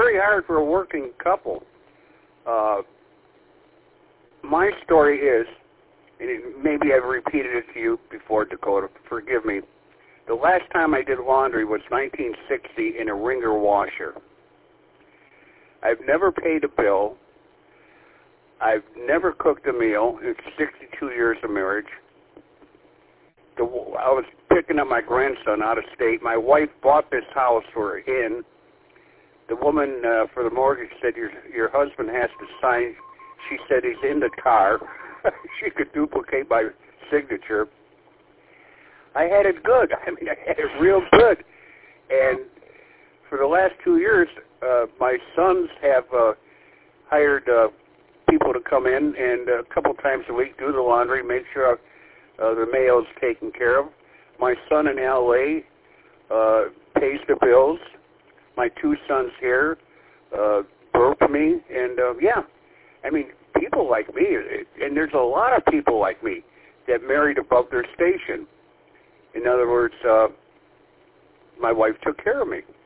very hard for a working couple. My story is, and maybe I've repeated it to you before, Dakota, forgive me. The last time I did laundry was 1960 in a wringer washer. I've never paid a bill. I've never cooked a meal. It's 62 years of marriage. I was picking up my grandson out of state. My wife bought this house we're in. The woman for the mortgage said, your husband has to sign. She said he's in the car. She could duplicate my signature. I had it good. I mean, I had it real good. And for the last 2 years, my sons have hired people to come in and a couple times a week do the laundry, make sure the mail's taken care of. My son in L.A. Pays the bills. My 2 sons here burp me. And, yeah, I mean, people like me, and there's a lot of people like me that married above their station. In other words, my wife took care of me.